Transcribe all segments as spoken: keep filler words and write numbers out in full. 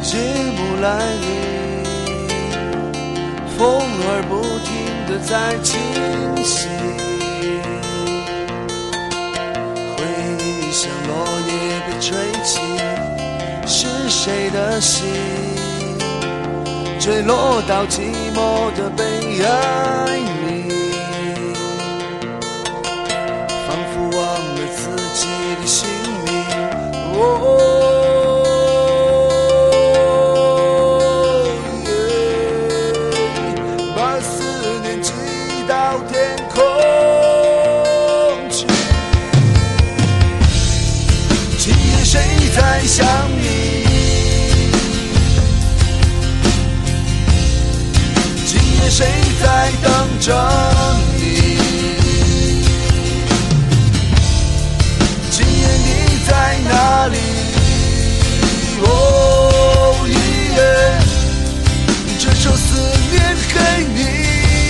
节目来临，风儿不停地在清晰，回忆像落叶被吹起，是谁的心坠落到寂寞的悲哀里，仿佛忘了自己的姓名。哦想你，今夜谁在等着你？今夜你在哪里？哦耶，这首思念给你。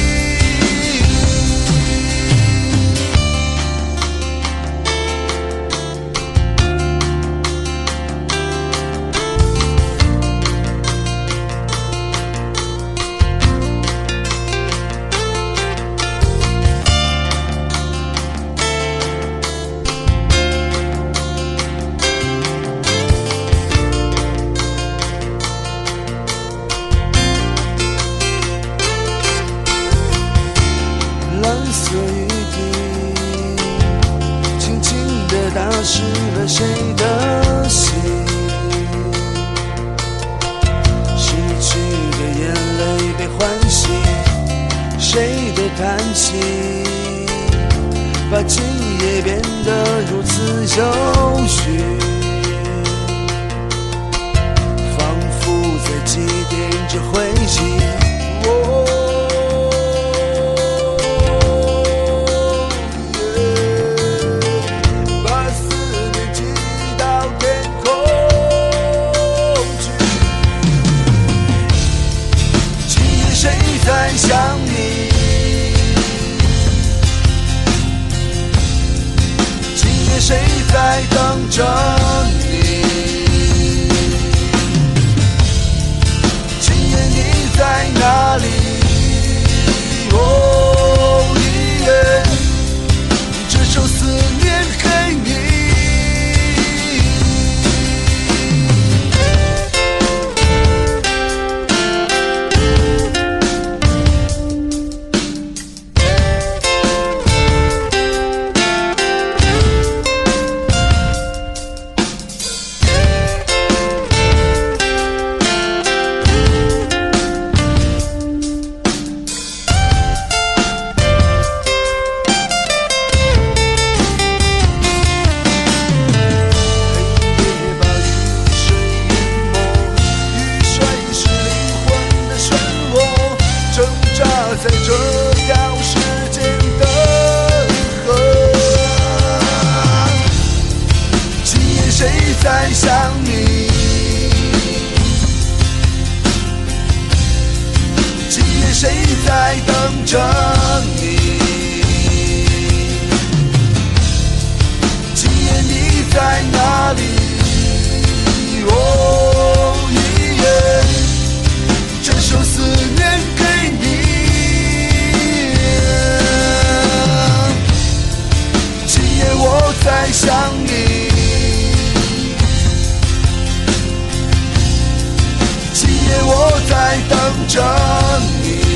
色雨滴轻轻地打湿了谁的心，逝去的眼泪被唤醒，谁的叹息把今夜变得如此有序，仿佛在祭奠着灰烬。哦在想你，今夜谁在等着你？今夜你在哪里？哦耶，这首思念给你。在这条时间的河，今夜谁在想你？今夜谁在等着你？今夜你在哪里？哦耶，这首思念给你。我在想你，今夜我在等着你。